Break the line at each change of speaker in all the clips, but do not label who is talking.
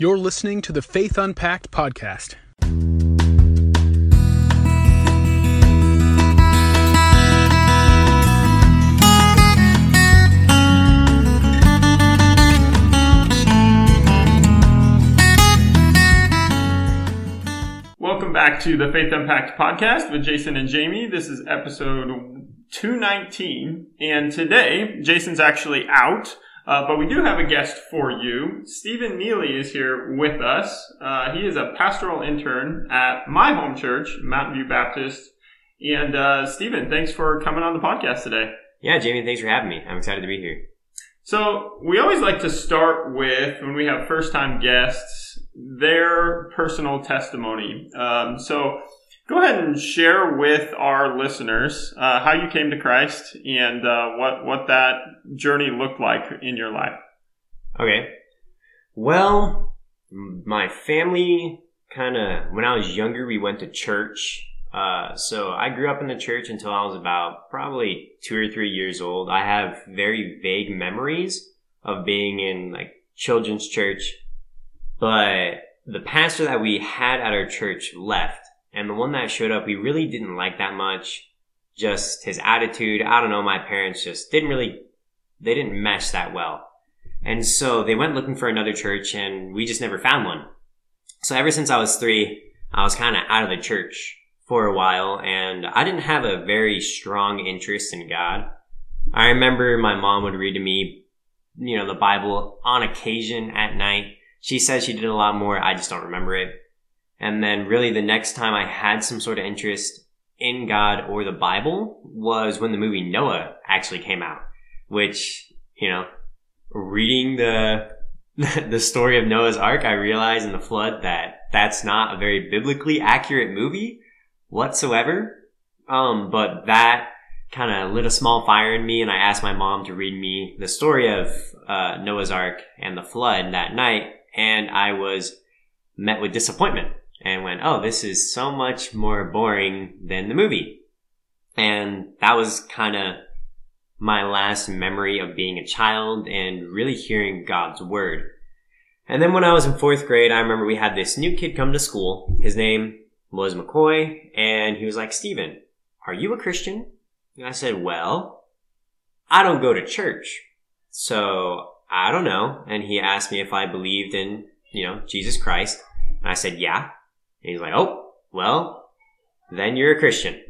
You're listening to the Faith Unpacked podcast.
Welcome back to the Faith Unpacked podcast with Jason and Jamie. This is episode 219, and today Jason's actually out, but we do have a guest for you. Stephen Neely is here with us. He is a pastoral intern at my home church, Mountain View Baptist. And Stephen, thanks for coming on the podcast today.
Yeah, Jamie, thanks for having me. I'm excited to be here.
So we always like to start with, when we have first-time guests, their personal testimony. So go ahead and share with our listeners how you came to Christ and what that journey looked like in your life.
Okay. Well, my family when I was younger, we went to church. So I grew up in the church until I was about probably 2 or 3 years old. I have very vague memories of being in like children's church, but the pastor that we had at our church left, and the one that showed up, we really didn't like that much. Just his attitude. I don't know. My parents just they didn't mesh that well. And so they went looking for another church and we just never found one. So ever since I was 3, I was kind of out of the church for a while, and I didn't have a very strong interest in God. I remember my mom would read to me, the Bible on occasion at night. She says she did a lot more. I just don't remember it. And then really the next time I had some sort of interest in God or the Bible was when the movie Noah actually came out, which, reading the story of Noah's Ark, I realized in the flood that that's not a very biblically accurate movie whatsoever. But that kind of lit a small fire in me, and I asked my mom to read me the story of Noah's Ark and the flood that night, and I was met with disappointment and went, oh, this is so much more boring than the movie. And that was kind of my last memory of being a child and really hearing God's word. And then when I was in 4th grade, I remember we had this new kid come to school. His name was McCoy, and he was like, Stephen, are you a Christian? And I said, well, I don't go to church, so I don't know. And he asked me if I believed in, Jesus Christ. And I said, yeah. And he's like, oh, well, then you're a Christian.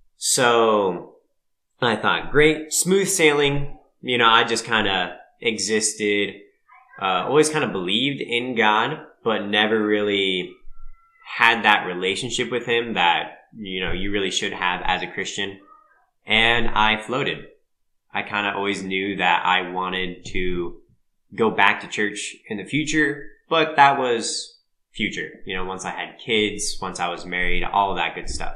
So I thought, great, smooth sailing. I just kind of existed, always kind of believed in God, but never really had that relationship with him that, you really should have as a Christian. And I floated. I kind of always knew that I wanted to go back to church in the future, but that was future, once I had kids, once I was married, all of that good stuff.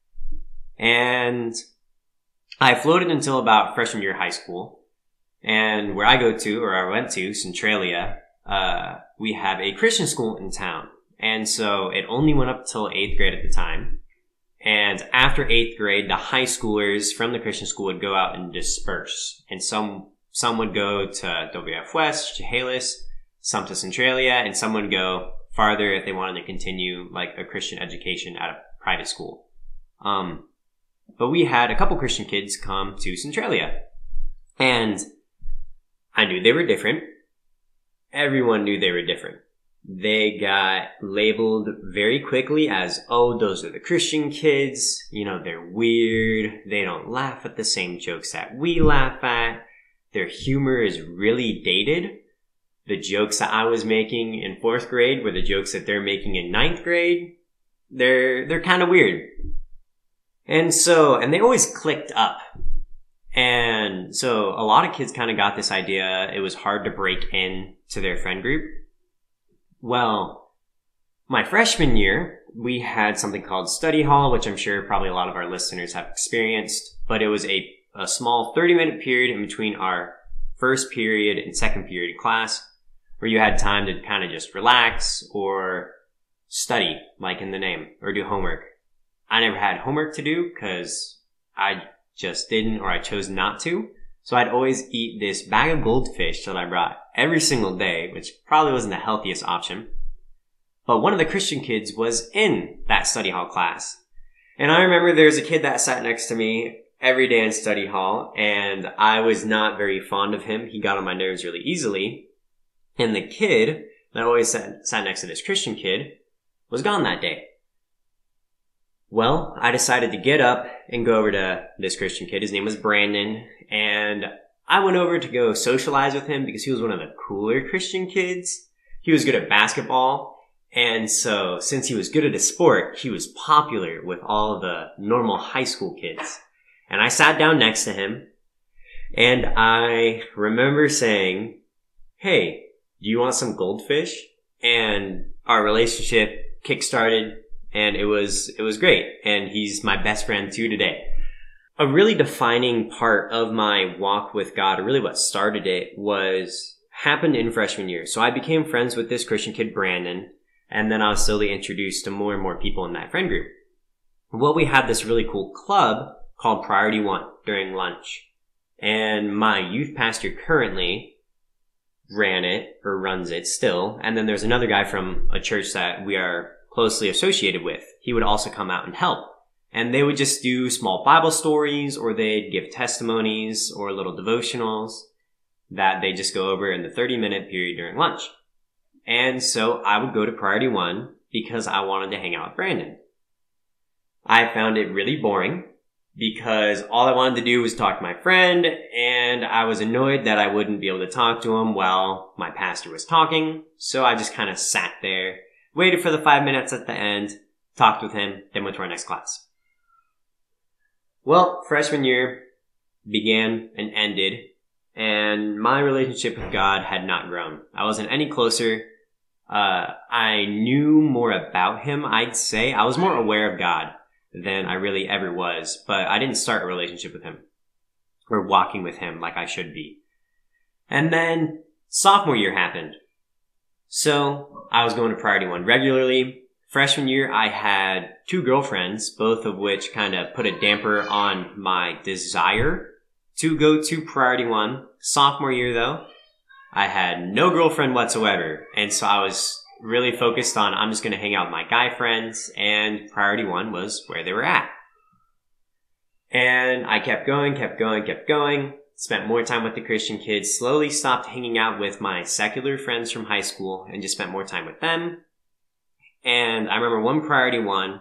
And I floated until about freshman year of high school. And where I went to, Centralia, we have a Christian school in town. And so it only went up till 8th grade at the time. And after 8th grade, the high schoolers from the Christian school would go out and disperse. And some would go to WF West, Chehalis, some to Centralia, and some would go farther if they wanted to continue like a Christian education at a private school. But we had a couple Christian kids come to Centralia. And I knew they were different. Everyone knew they were different. They got labeled very quickly as, oh, those are the Christian kids. They're weird. They don't laugh at the same jokes that we laugh at. Their humor is really dated. The jokes that I was making in 4th grade were the jokes that they're making in 9th grade. They're kind of weird. And they always clicked up. And so a lot of kids kind of got this idea. It was hard to break in to their friend group. Well, my freshman year, we had something called study hall, which I'm sure probably a lot of our listeners have experienced, but it was a small 30-minute period in between our first period and second period class where you had time to kind of just relax or study, like in the name, or do homework. I never had homework to do because I just didn't, or I chose not to. So I'd always eat this bag of goldfish that I brought every single day, which probably wasn't the healthiest option. But one of the Christian kids was in that study hall class. And I remember there was a kid that sat next to me every day in study hall, and I was not very fond of him. He got on my nerves really easily. And the kid that always sat next to this Christian kid was gone that day. Well, I decided to get up and go over to this Christian kid. His name was Brandon, and I went over to go socialize with him because he was one of the cooler Christian kids. He was good at basketball, and so since he was good at a sport, he was popular with all the normal high school kids. And I sat down next to him, and I remember saying, "Hey, do you want some goldfish?" And our relationship kickstarted, and it was great. And he's my best friend too today. A really defining part of my walk with God, or really what started it, happened in freshman year. So I became friends with this Christian kid, Brandon, and then I was slowly introduced to more and more people in that friend group. Well, we had this really cool club called Priority One during lunch. And my youth pastor currently runs it still. And then there's another guy from a church that we are closely associated with. He would also come out and help. And they would just do small Bible stories, or they'd give testimonies or little devotionals that they just go over in the 30-minute period during lunch. And so I would go to Priority One because I wanted to hang out with Brandon. I found it really boring because all I wanted to do was talk to my friend, and I was annoyed that I wouldn't be able to talk to him while my pastor was talking. So I just kind of sat there, waited for the 5 minutes at the end, talked with him, then went to our next class. Well, freshman year began and ended, and my relationship with God had not grown. I wasn't any closer. I knew more about him, I'd say. I was more aware of God than I really ever was, but I didn't start a relationship with him or walking with him like I should be. And then sophomore year happened. So I was going to Priority One regularly. Freshman year, I had 2 girlfriends, both of which kind of put a damper on my desire to go to Priority One. Sophomore year, though, I had no girlfriend whatsoever. And so I was really focused on, I'm just going to hang out with my guy friends, and Priority One was where they were at. And I kept going, spent more time with the Christian kids, slowly stopped hanging out with my secular friends from high school, and just spent more time with them. And I remember one Priority One,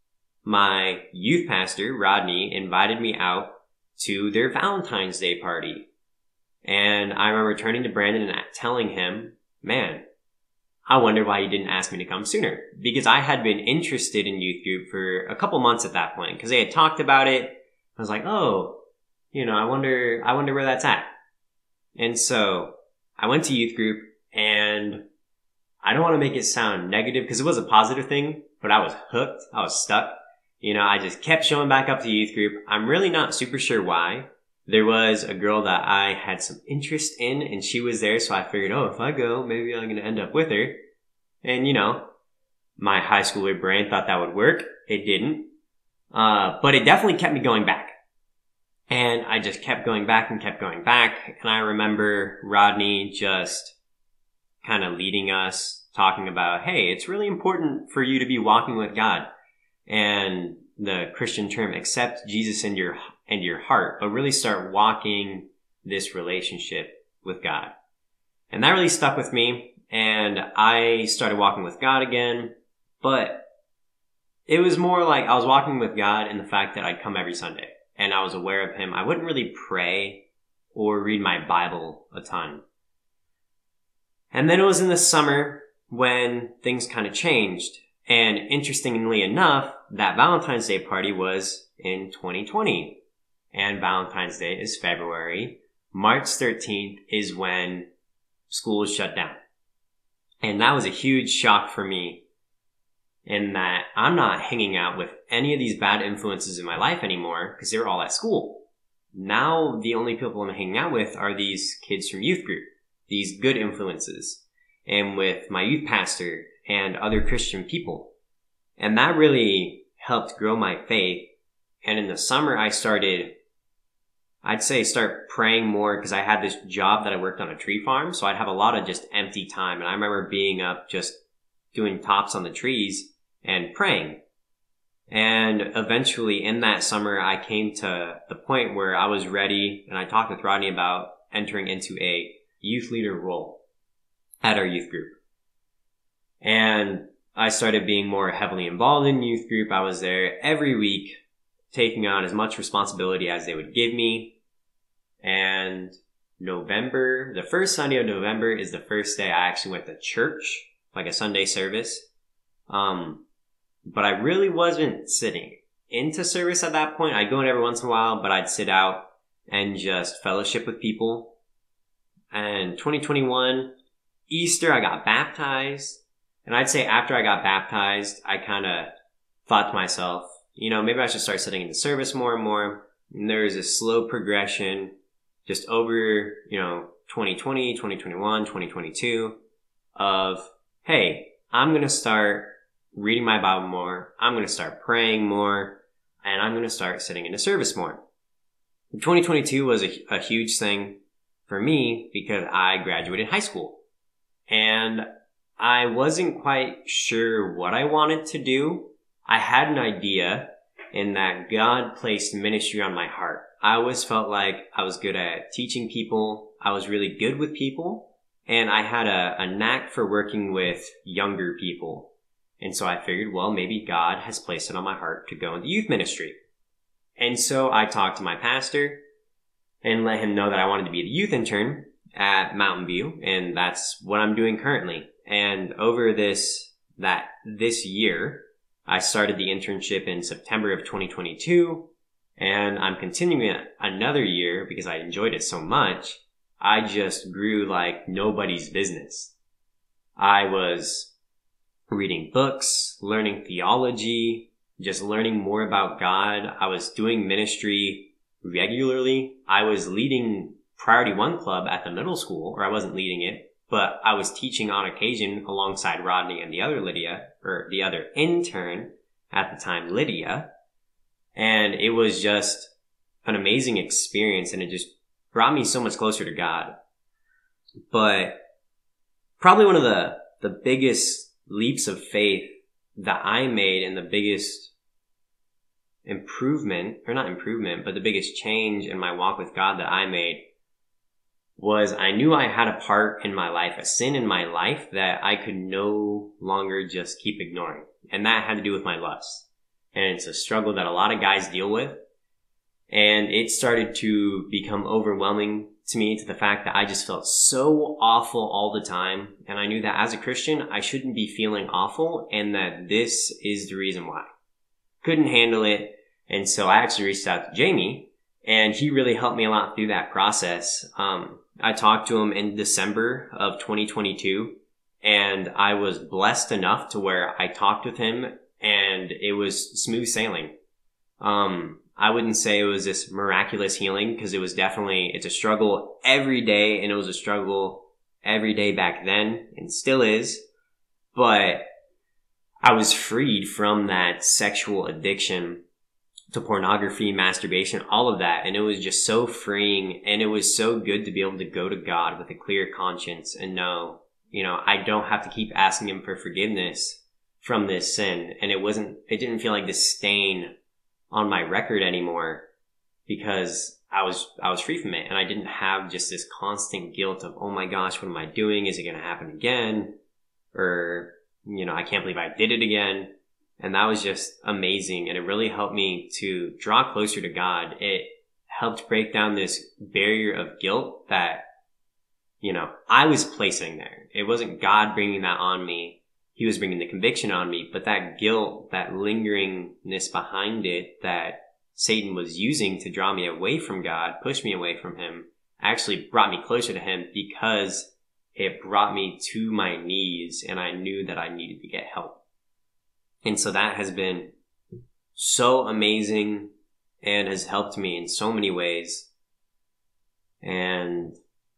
my youth pastor, Rodney, invited me out to their Valentine's Day party. And I remember turning to Brandon and telling him, "Man, I wonder why you didn't ask me to come sooner." Because I had been interested in youth group for a couple months at that point, because they had talked about it. I was like, "Oh, I wonder where that's at." And so I went to youth group, and I don't want to make it sound negative because it was a positive thing, but I was hooked. I was stuck. I just kept showing back up to youth group. I'm really not super sure why. There was a girl that I had some interest in, and she was there, so I figured, if I go, maybe I'm going to end up with her. And, my high schooler brain thought that would work. It didn't. But it definitely kept me going back. And I just kept going back. And I remember Rodney just kind of leading us, talking about, hey, it's really important for you to be walking with God. And the Christian term, accept Jesus in your heart, but really start walking this relationship with God. And that really stuck with me. And I started walking with God again, but it was more like I was walking with God in the fact that I'd come every Sunday and I was aware of him. I wouldn't really pray or read my Bible a ton. And then it was in the summer when things kind of changed. And interestingly enough, that Valentine's Day party was in 2020. And Valentine's Day is February. March 13th is when school is shut down. And that was a huge shock for me, in that I'm not hanging out with any of these bad influences in my life anymore because they were all at school. Now the only people I'm hanging out with are these kids from youth group, these good influences, and with my youth pastor and other Christian people. And that really helped grow my faith. And in the summer, I started praying more because I had this job that I worked on a tree farm. So I'd have a lot of just empty time. And I remember being up just doing tops on the trees and praying. And eventually in that summer, I came to the point where I was ready, and I talked with Rodney about entering into a youth leader role at our youth group. And I started being more heavily involved in youth group. I was there every week, taking on as much responsibility as they would give me. And November, the first Sunday of November is the first day I actually went to church, like a Sunday service. But I really wasn't sitting into service at that point. I'd go in every once in a while, but I'd sit out and just fellowship with people. And 2021, Easter, I got baptized. And I'd say after I got baptized, I kind of thought to myself, maybe I should start sitting into service more and more. And there was a slow progression just over, 2020, 2021, 2022 of, hey, I'm going to start reading my Bible more. I'm going to start praying more, and I'm going to start sitting into service more. 2022 was a huge thing for me because I graduated high school, and I wasn't quite sure what I wanted to do. I had an idea in that God placed ministry on my heart. I always felt like I was good at teaching people. I was really good with people, and I had a knack for working with younger people. And so I figured, well, maybe God has placed it on my heart to go into youth ministry. And so I talked to my pastor and let him know that I wanted to be the youth intern at Mountain View, and that's what I'm doing currently. And over this year, I started the internship in September of 2022, and I'm continuing it another year because I enjoyed it so much. I just grew like nobody's business. I was reading books, learning theology, just learning more about God. I was doing ministry regularly. I was leading Priority One Club at the middle school, or I wasn't leading it, but I was teaching on occasion alongside Rodney and the other intern at the time, Lydia. And it was just an amazing experience, and it just brought me so much closer to God. But probably one of the biggest leaps of faith that I made, and the biggest the biggest change in my walk with God that I made, was I knew I had a part in my life, a sin in my life that I could no longer just keep ignoring. And that had to do with my lust. And it's a struggle that a lot of guys deal with. And it started to become overwhelming to me, to the fact that I just felt so awful all the time. And I knew that as a Christian, I shouldn't be feeling awful, and that this is the reason why. Couldn't handle it. And so I actually reached out to Jamie, and he really helped me a lot through that process. I talked to him in December of 2022, and I was blessed enough to where I talked with him, and it was smooth sailing. I wouldn't say it was this miraculous healing, because it's a struggle every day, and it was a struggle every day back then, and still is. But I was freed from that sexual addiction to pornography, masturbation, all of that. And it was just so freeing, and it was so good to be able to go to God with a clear conscience and know, I don't have to keep asking him for forgiveness from this sin. And it didn't feel like this stain on my record anymore, because I was free from it. And I didn't have just this constant guilt of, oh my gosh, what am I doing? Is it going to happen again? Or, I can't believe I did it again. And that was just amazing. And it really helped me to draw closer to God. It helped break down this barrier of guilt that, I was placing there. It wasn't God bringing that on me. He was bringing the conviction on me. But that guilt, that lingeringness behind it that Satan was using to draw me away from God, push me away from him, actually brought me closer to him, because it brought me to my knees, and I knew that I needed to get help. And so that has been so amazing and has helped me in so many ways. And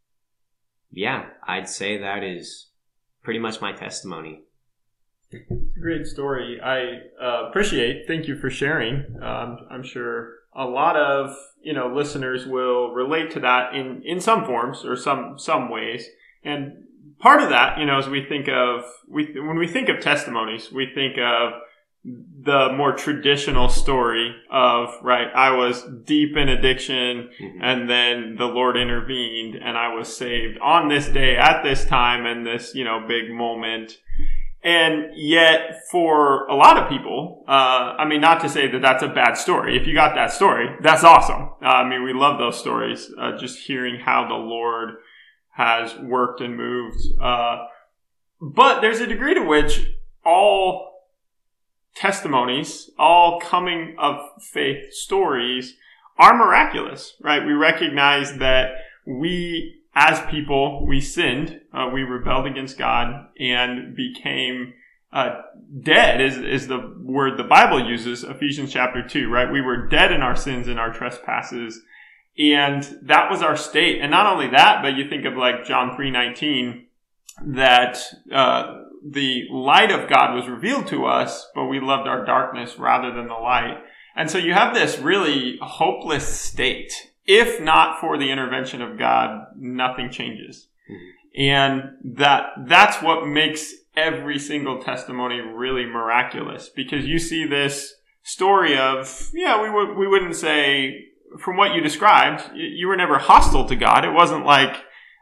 yeah, I'd say that is pretty much my testimony.
It's a great story. I appreciate. Thank you for sharing. I'm sure a lot of listeners will relate to that in some forms or some ways. And part of that, as when we think of testimonies, we think of the more traditional story of, right, I was deep in addiction and then the Lord intervened and I was saved on this day at this time and this, big moment. And yet for a lot of people, not to say that that's a bad story. If you got that story, that's awesome. We love those stories, just hearing how the Lord has worked and moved. But there's a degree to which all testimonies, all coming of faith stories are miraculous, right? We recognize that we, as people, we sinned, we rebelled against God and became dead is the word the Bible uses, Ephesians chapter 2, right? We were dead in our sins and our trespasses, and that was our state. And not only that, but you think of like John 3:19, that the light of God was revealed to us, but we loved our darkness rather than the light. And so you have this really hopeless state. If not for the intervention of God, nothing changes. And that's what makes every single testimony really miraculous, because you see this story of, we wouldn't say, from what you described, you were never hostile to God. It wasn't like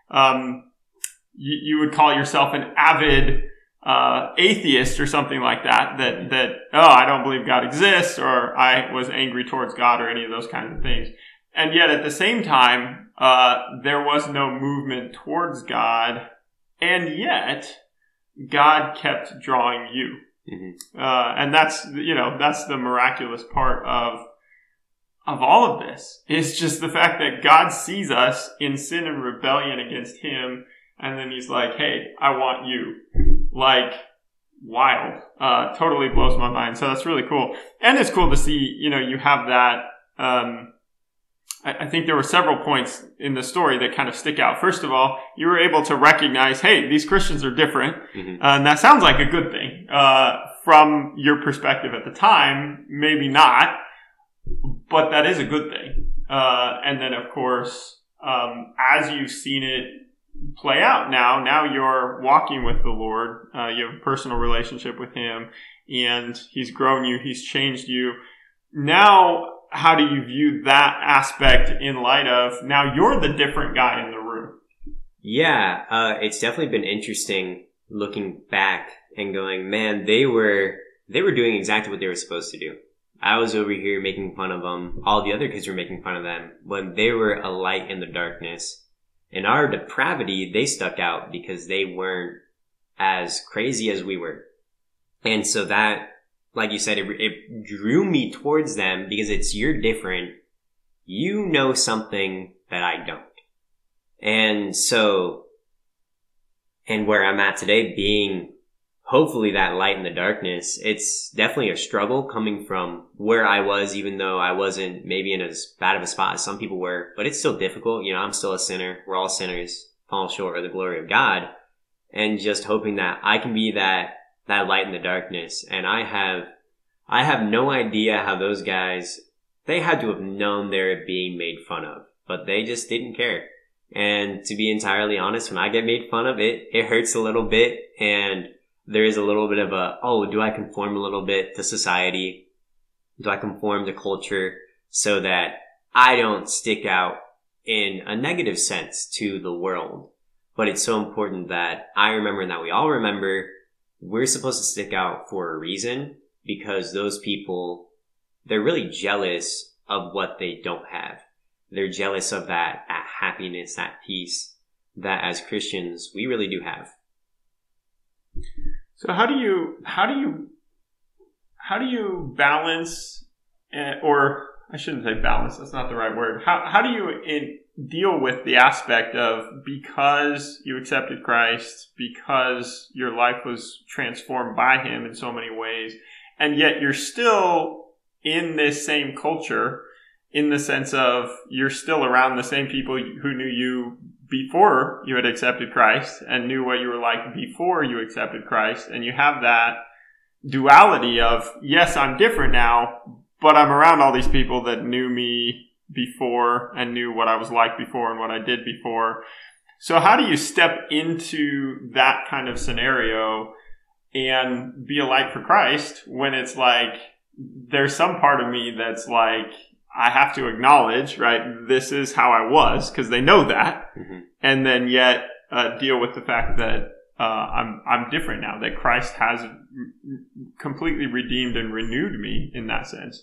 you would call yourself an avid atheist or something like that I don't believe God exists, or I was angry towards God, or any of those kinds of things. And yet at the same time, there was no movement towards God, and yet God kept drawing you. And that's the miraculous part of all of this, is just the fact that God sees us in sin and rebellion against him, and then he's like, hey, I want you. Like, wild. Totally blows my mind. So that's really cool. And it's cool to see, you have that. I think there were several points in the story that kind of stick out. First of all, you were able to recognize, hey, these Christians are different. And that sounds like a good thing. From your perspective at the time, maybe not, but that is a good thing. And then, of course, as you've seen it play out now you're walking with the Lord. You have a personal relationship with him, and he's grown you, he's changed you. Now, how do you view that aspect in light of now you're the different guy in the room?
Yeah, it's definitely been interesting looking back and going, man, they were doing exactly what they were supposed to do. I was over here making fun of them. All the other kids were making fun of them when they were a light in the darkness. In our depravity, they stuck out because they weren't as crazy as we were. And so that, like you said, it drew me towards them because you're different. You know something that I don't. And so, and where I'm at today, being hopefully that light in the darkness, it's definitely a struggle coming from where I was, even though I wasn't maybe in as bad of a spot as some people were, but it's still difficult. I'm still a sinner. We're all sinners, falling short of the glory of God, and just hoping that I can be that light in the darkness. And I have no idea how those guys, they had to have known they're being made fun of, but they just didn't care. And to be entirely honest, when I get made fun of, it hurts a little bit, and there is a little bit of do I conform a little bit to society? Do I conform to culture so that I don't stick out in a negative sense to the world? But it's so important that I remember, and that we all remember, we're supposed to stick out for a reason, because those people, they're really jealous of what they don't have. They're jealous of that happiness, that peace that as Christians we really do have.
So how do you balance, or I shouldn't say balance, that's not the right word. How do you deal with the aspect of, because you accepted Christ, because your life was transformed by him in so many ways, and yet you're still in this same culture, in the sense of you're still around the same people who knew you before you had accepted Christ and knew what you were like before you accepted Christ. And you have that duality of, yes, I'm different now, but I'm around all these people that knew me before and knew what I was like before and what I did before. So how do you step into that kind of scenario and be a light for Christ when it's like, there's some part of me that's like, I have to acknowledge, right, this is how I was, because they know that, and then yet deal with the fact that I'm different now, that Christ has completely redeemed and renewed me in that sense.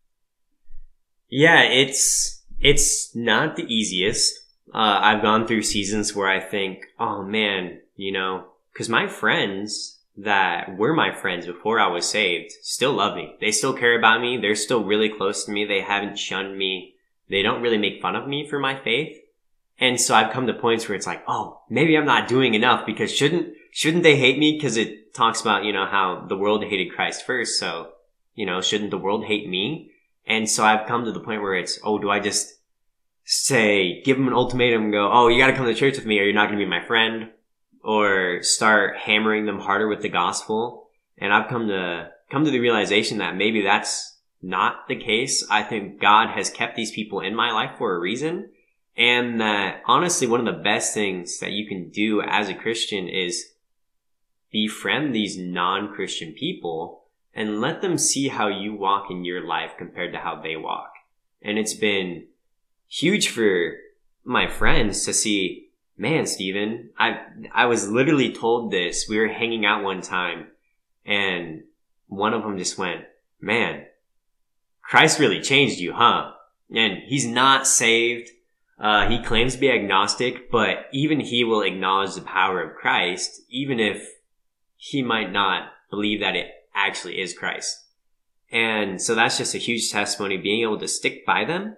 Yeah, it's not the easiest. I've gone through seasons where I think, oh man, because my friends that were my friends before I was saved still love me. They still care about me. They're still really close to me. They haven't shunned me. They don't really make fun of me for my faith. And so I've come to points where it's like, oh, maybe I'm not doing enough, because shouldn't they hate me? Because it talks about, how the world hated Christ first. So, shouldn't the world hate me? And so I've come to the point where it's, oh, do I just say, give them an ultimatum and go, oh, you got to come to church with me or you're not going to be my friend? Or start hammering them harder with the gospel. And I've come to the realization that maybe that's not the case. I think God has kept these people in my life for a reason. And that honestly, one of the best things that you can do as a Christian is befriend these non-Christian people and let them see how you walk in your life compared to how they walk. And it's been huge for my friends to see, man, Steven, I was literally told this. We were hanging out one time and one of them just went, man, Christ really changed you, huh? And he's not saved. He claims to be agnostic, but even he will acknowledge the power of Christ, even if he might not believe that it actually is Christ. And so that's just a huge testimony, being able to stick by them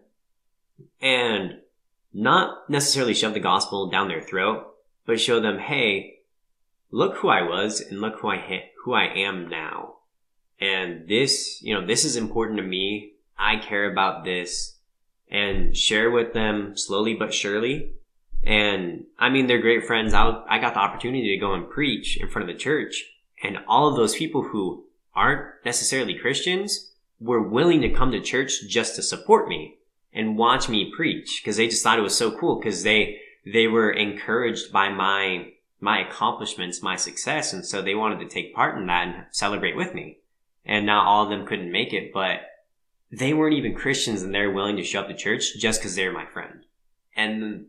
and not necessarily shove the gospel down their throat, but show them, hey, look who I was and look who I am now. And this is important to me. I care about this, and share with them slowly but surely. And I mean, they're great friends. I got the opportunity to go and preach in front of the church, and all of those people who aren't necessarily Christians were willing to come to church just to support me and watch me preach, because they just thought it was so cool, because they were encouraged by my accomplishments, my success, and so they wanted to take part in that and celebrate with me. And not all of them couldn't make it, but they weren't even Christians, and they're willing to show up to church just because they're my friend. And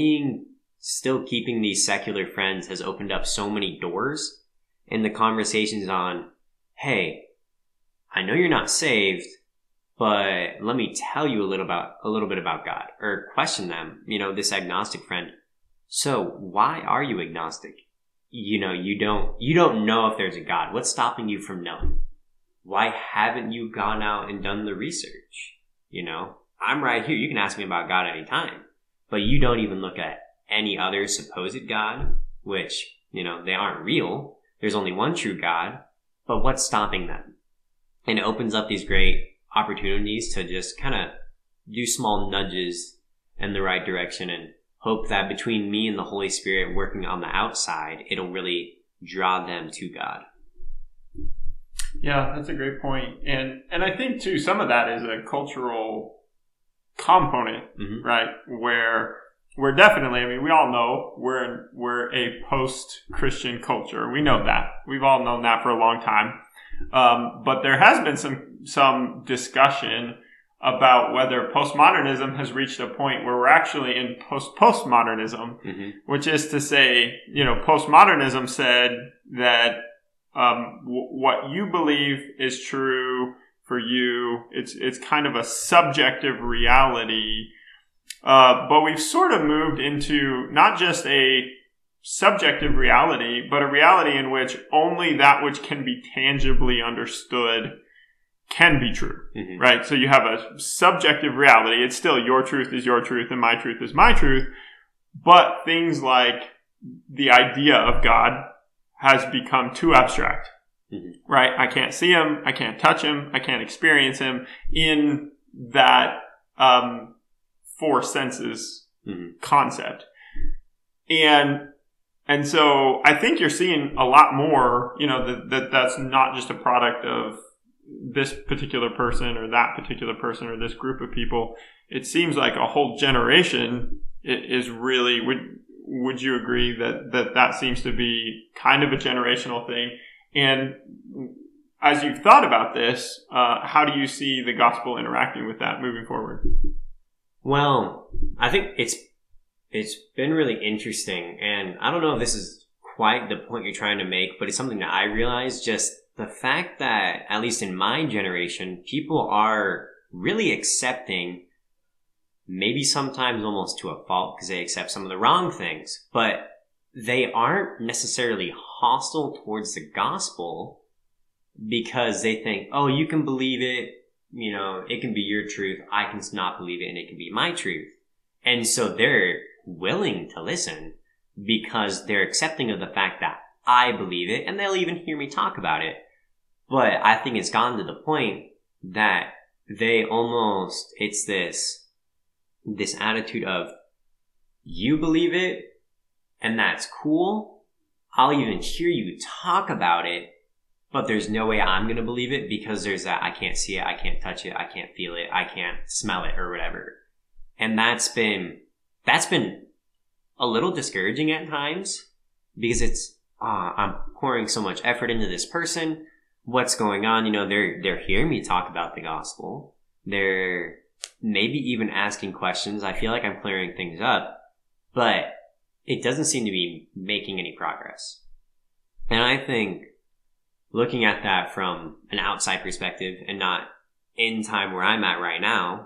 keeping these secular friends has opened up so many doors in the conversations on, hey, I know you're not saved, but let me tell you a little bit about God, or question them, this agnostic friend. So why are you agnostic? You don't know if there's a God. What's stopping you from knowing? Why haven't you gone out and done the research? I'm right here. You can ask me about God anytime, but you don't even look at any other supposed God, which, they aren't real. There's only one true God, but what's stopping them? And it opens up these great opportunities to just kind of do small nudges in the right direction, and hope that between me and the Holy Spirit working on the outside, it'll really draw them to God.
Yeah, that's a great point. And I think too, some of that is a cultural component, right? Where we're definitely, we all know we're a post-Christian culture. We know that. We've all known that for a long time. But there has been some discussion about whether postmodernism has reached a point where we're actually in postmodernism, which is to say, postmodernism said that what you believe is true for you, it's kind of a subjective reality. But we've sort of moved into not just a subjective reality, but a reality in which only that which can be tangibly understood can be true, right? So you have a subjective reality. It's still your truth is your truth and my truth is my truth. But things like the idea of God has become too abstract, right? I can't see him. I can't touch him. I can't experience him in that four senses concept. And so I think you're seeing a lot more, that's not just a product of this particular person or that particular person or this group of people. It seems like a whole generation is really, would you agree that seems to be kind of a generational thing? And as you've thought about this, how do you see the gospel interacting with that moving forward?
Well, I think it's been really interesting, and I don't know if this is quite the point you're trying to make, but it's something that I realized, just the fact that, at least in my generation, people are really accepting, maybe sometimes almost to a fault because they accept some of the wrong things, but they aren't necessarily hostile towards the gospel because they think, oh, you can believe it, it can be your truth, I can not believe it, and it can be my truth. And so they're willing to listen because they're accepting of the fact that I believe it, and they'll even hear me talk about it. But I think it's gotten to the point that it's this attitude of, you believe it, and that's cool. I'll even hear you talk about it, but there's no way I'm going to believe it because there's that, I can't see it, I can't touch it, I can't feel it, I can't smell it, or whatever. And that's been a little discouraging at times because it's, I'm pouring so much effort into this person. What's going on? They're hearing me talk about the gospel. They're maybe even asking questions. I feel like I'm clearing things up, but it doesn't seem to be making any progress. And I think looking at that from an outside perspective and not in time where I'm at right now,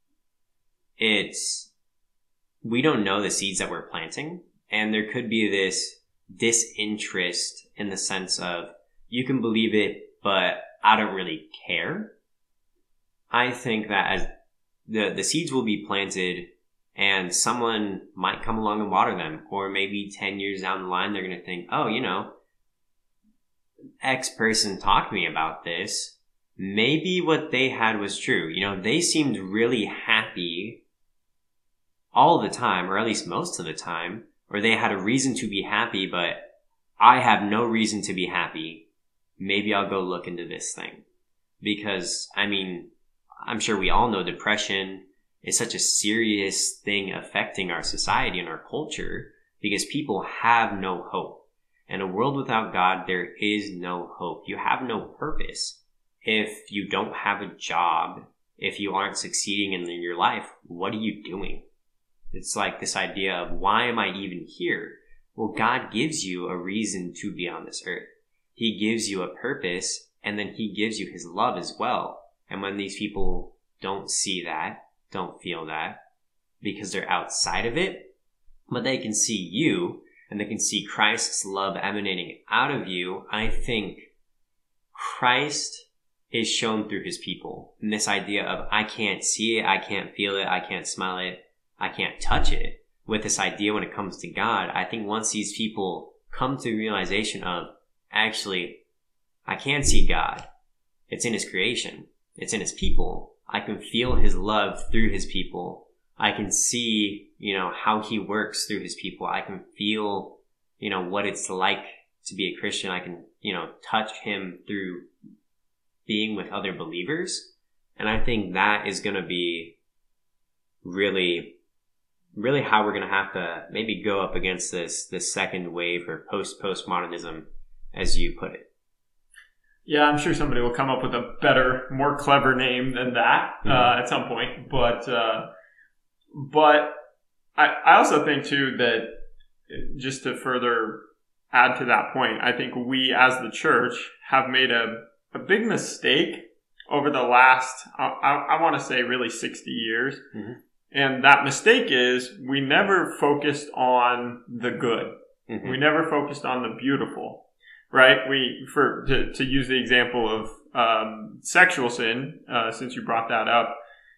we don't know the seeds that we're planting, and there could be this disinterest in the sense of, you can believe it, but I don't really care. I think that as the seeds will be planted and someone might come along and water them, or maybe 10 years down the line, they're going to think, oh, X person talked to me about this. Maybe what they had was true. They seemed really happy all the time, or at least most of the time, or they had a reason to be happy, but I have no reason to be happy. Maybe I'll go look into this thing. Because, I'm sure we all know depression is such a serious thing affecting our society and our culture because people have no hope. In a world without God, there is no hope. You have no purpose. If you don't have a job, if you aren't succeeding in your life, what are you doing? It's like this idea of, why am I even here? Well, God gives you a reason to be on this earth. He gives you a purpose, and then he gives you his love as well. And when these people don't see that, don't feel that, because they're outside of it, but they can see you, and they can see Christ's love emanating out of you, I think Christ is shown through his people. And this idea of, I can't see it, I can't feel it, I can't smell it, I can't touch it. With this idea when it comes to God, I think once these people come to the realization of, actually, I can see God. It's in his creation. It's in his people. I can feel his love through his people. I can see, how he works through his people. I can feel, what it's like to be a Christian. I can, touch him through being with other believers. And I think that is going to be really, really how we're going to have to maybe go up against this second wave or postmodernism, as you put it.
Yeah, I'm sure somebody will come up with a better, more clever name than that at some point. But I also think too that, just to further add to that point, I think we as the church have made a big mistake over the last, I want to say really 60 years. Mm-hmm. And that mistake is we never focused on the good. Mm-hmm. We never focused on the beautiful. Right? To use the example of sexual sin, since you brought that up,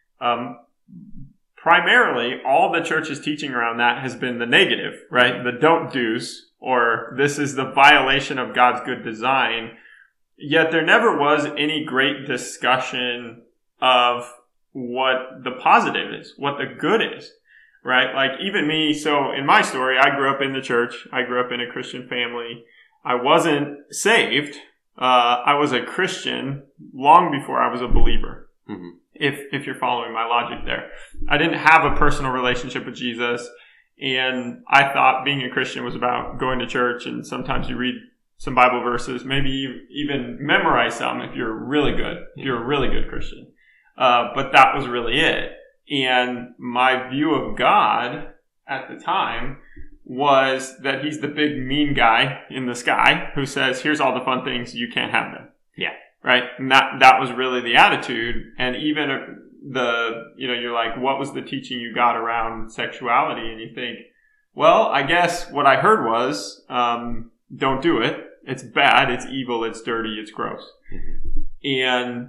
primarily all the church is teaching around that has been the negative, right? The don't do's, or this is the violation of God's good design. Yet there never was any great discussion of what the positive is, what the good is, right? Like even me, so in my story, I grew up in the church. I grew up in a Christian family. I wasn't saved. I was a Christian long before I was a believer. Mm-hmm. If you're following my logic there, I didn't have a personal relationship with Jesus, And I thought being a Christian was about going to church, and sometimes you read some Bible verses, maybe you even memorize some if you're really good, if you're a really good Christian. But that was really it. And my view of God at the time was that he's the big mean guy in the sky who says, here's all the fun things, you can't have them.
Yeah.
Right? And that was really the attitude. And even you're like, what was the teaching you got around sexuality? And you think, well, I guess what I heard was, don't do it. It's bad. It's evil. It's dirty. It's gross. And,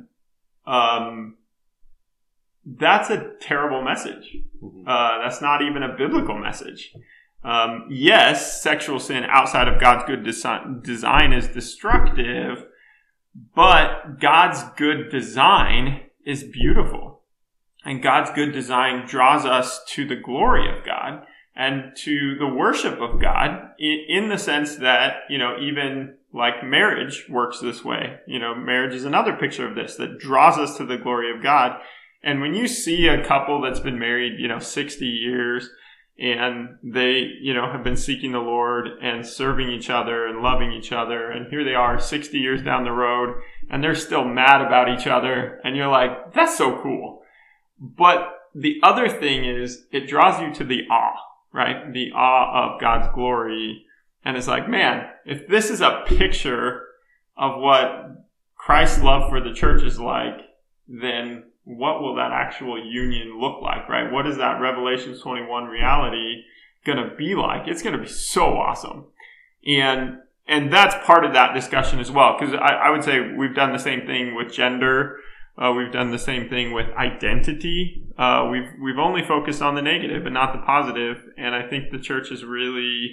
that's a terrible message. That's not even a biblical message. Yes, sexual sin outside of God's good design is destructive, but God's good design is beautiful. And God's good design draws us to the glory of God and to the worship of God in the sense that, even like marriage works this way. Marriage is another picture of this that draws us to the glory of God. And when you see a couple that's been married, 60 years and they, have been seeking the Lord and serving each other and loving each other, and here they are 60 years down the road and they're still mad about each other, and you're like, that's so cool. But the other thing is it draws you to the awe, right? The awe of God's glory. And it's like, man, if this is a picture of what Christ's love for the church is like, then what will that actual union look like, right? What is that Revelation 21 reality going to be like? It's going to be so awesome. And that's part of that discussion as well, because I would say we've done the same thing with gender. We've done the same thing with identity. We've only focused on the negative and not the positive. And I think the church has really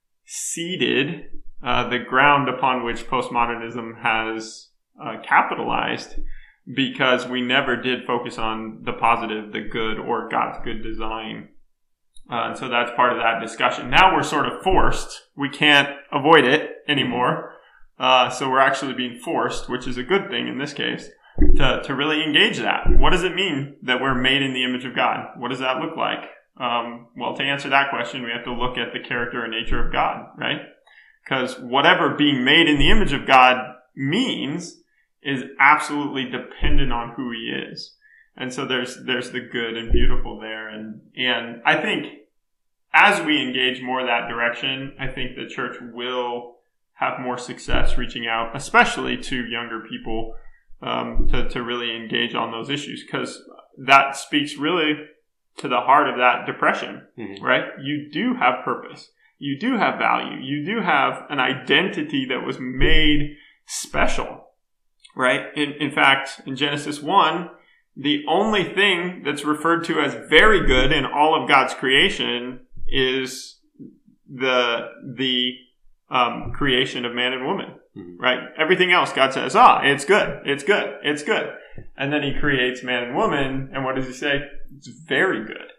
seeded the ground upon which postmodernism has capitalized, because we never did focus on the positive, the good, or God's good design. And so that's part of that discussion. Now we're sort of forced. We can't avoid it anymore. So we're actually being forced, which is a good thing in this case, to really engage that. What does it mean that we're made in the image of God? What does that look like? Well, to answer that question, we have to look at the character and nature of God, right? Because whatever being made in the image of God means is absolutely dependent on who he is. And so there's the good and beautiful there. And I think as we engage more that direction, I think the church will have more success reaching out, especially to younger people, to really engage on those issues, because that speaks really to the heart of that depression, right? You do have purpose. You do have value. You do have an identity that was made special. Right? In fact, in Genesis 1, the only thing that's referred to as very good in all of God's creation is the creation of man and woman. Right? Everything else, God says, it's good, it's good, it's good. And then he creates man and woman, and what does he say? It's very good.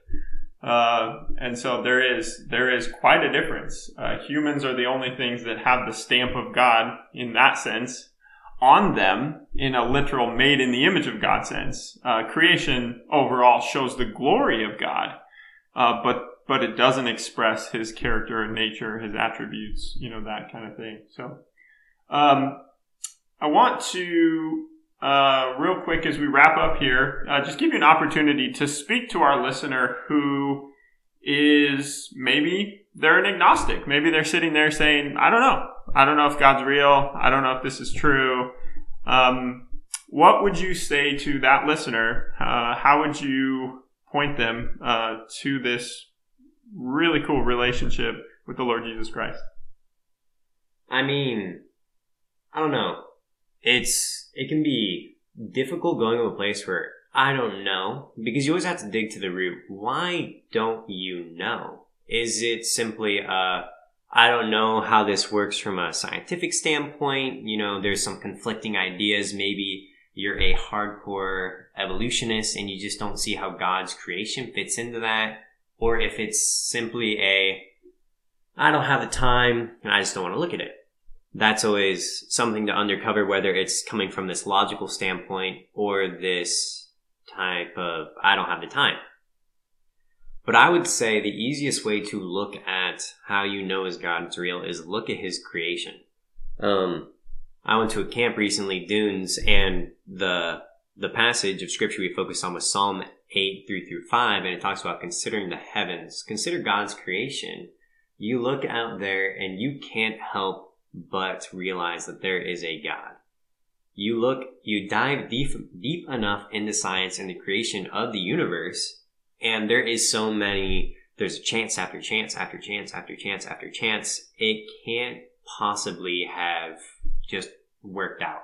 And so there is quite a difference. Humans are the only things that have the stamp of God in that sense on them, in a literal made in the image of God sense. Creation overall shows the glory of God, but it doesn't express his character and nature, his attributes, that kind of thing. So, I want to, real quick as we wrap up here, just give you an opportunity to speak to our listener who is maybe they're an agnostic. Maybe they're sitting there saying, I don't know. I don't know if God's real. I don't know if this is true. What would you say to that listener? How would you point them to this really cool relationship with the Lord Jesus Christ?
I mean, I don't know. It can be difficult going to a place where I don't know, because you always have to dig to the root. Why don't you know? Is it simply I don't know how this works from a scientific standpoint. There's some conflicting ideas. Maybe you're a hardcore evolutionist and you just don't see how God's creation fits into that. Or if it's simply I don't have the time and I just don't want to look at it. That's always something to uncover, whether it's coming from this logical standpoint or this type of I don't have the time. But I would say the easiest way to look at how you know is God's real is look at his creation. I went to a camp recently, Dunes, and the passage of scripture we focused on was Psalm 8:3-5, and it talks about considering the heavens. Consider God's creation. You look out there and you can't help but realize that there is a God. You dive deep enough into science and the creation of the universe, and there is so many, there's chance after chance after chance after chance after chance. It can't possibly have just worked out.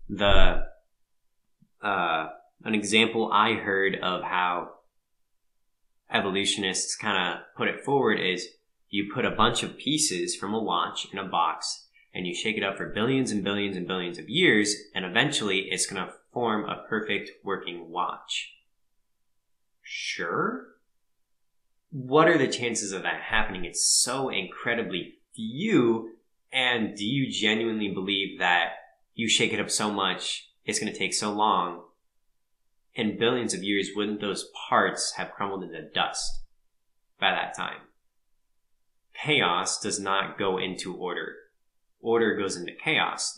An example I heard of how evolutionists kind of put it forward is you put a bunch of pieces from a watch in a box and you shake it up for billions and billions and billions of years, and eventually it's going to form a perfect working watch. Sure. What are the chances of that happening? It's so incredibly few. And do you genuinely believe that you shake it up so much, it's going to take so long, in billions of years, wouldn't those parts have crumbled into dust by that time? Chaos does not go into order. Order goes into chaos.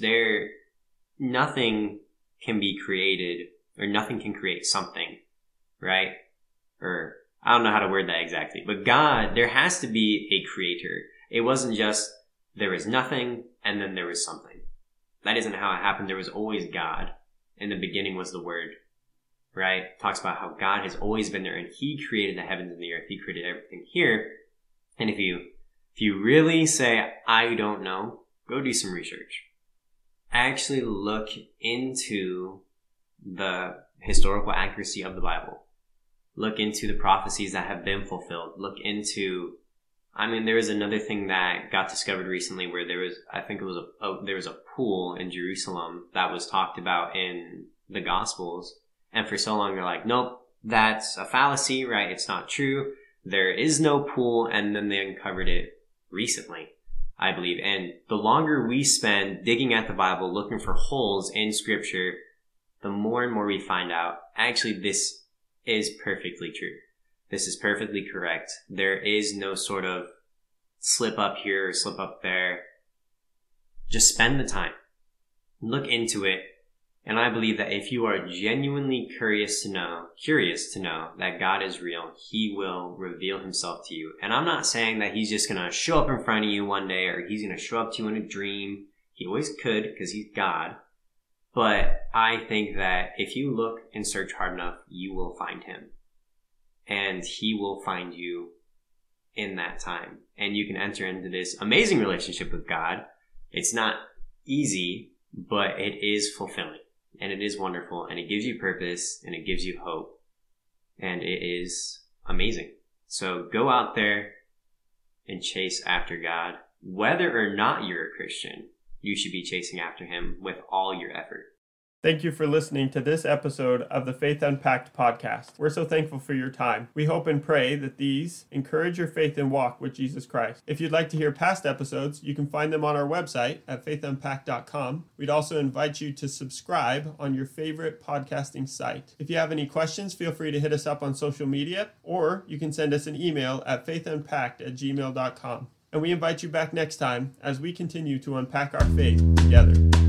Nothing can be created, or nothing can create something, right? Or I don't know how to word that exactly, but God, there has to be a creator. It wasn't just there was nothing and then there was something. That isn't how it happened. There was always God. In the beginning was the Word, right? Talks about how God has always been there and he created the heavens and the earth. He created everything here. And if you really say, I don't know, go do some research. Actually look into the historical accuracy of the Bible. Look into the prophecies that have been fulfilled. Look into, there was another thing that got discovered recently where there was a pool in Jerusalem that was talked about in the Gospels. And for so long they're like, nope, that's a fallacy, right? It's not true. There is no pool. And then they uncovered it recently, I believe. And the longer we spend digging at the Bible, looking for holes in scripture, the more and more we find out, actually, this is perfectly true. This is perfectly correct. There is no sort of slip up here or slip up there. Just spend the time. Look into it. And I believe that if you are genuinely curious to know that God is real, he will reveal himself to you. And I'm not saying that he's just going to show up in front of you one day or he's going to show up to you in a dream. He always could because he's God. But I think that if you look and search hard enough, you will find him. And he will find you in that time. And you can enter into this amazing relationship with God. It's not easy, but it is fulfilling. And it is wonderful. And it gives you purpose. And it gives you hope. And it is amazing. So go out there and chase after God. Whether or not you're a Christian, you should be chasing after him with all your effort.
Thank you for listening to this episode of the Faith Unpacked podcast. We're so thankful for your time. We hope and pray that these encourage your faith and walk with Jesus Christ. If you'd like to hear past episodes, you can find them on our website at faithunpacked.com. We'd also invite you to subscribe on your favorite podcasting site. If you have any questions, feel free to hit us up on social media, or you can send us an email at faithunpacked@gmail.com. And we invite you back next time as we continue to unpack our faith together.